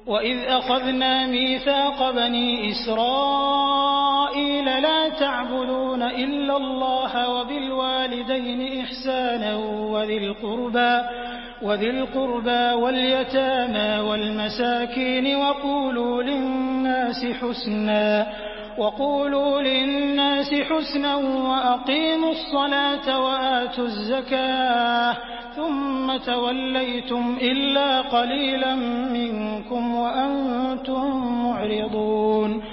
وَإِذْ أَخَذْنَا مِيثَاقَ بَنِي إِسْرَائِيلَ لَا تَعْبُدُونَ إِلَّا اللَّهَ وَبِالْوَالِدَيْنِ إِحْسَانًا وَذِي الْقُرْبَىٰ وَالْيَتَامَىٰ وَالْمَسَاكِينِ وَقُولُوا لِلنَّاسِ حُسْنًا وَأَقِيمُوا الصَّلَاةَ وَآتُوا الزَّكَاةَ ثُمَّ تَوَلَّيْتُمْ إِلَّا قَلِيلًا مِّنكُمْ وَأَنتُم مُّعْرِضُونَ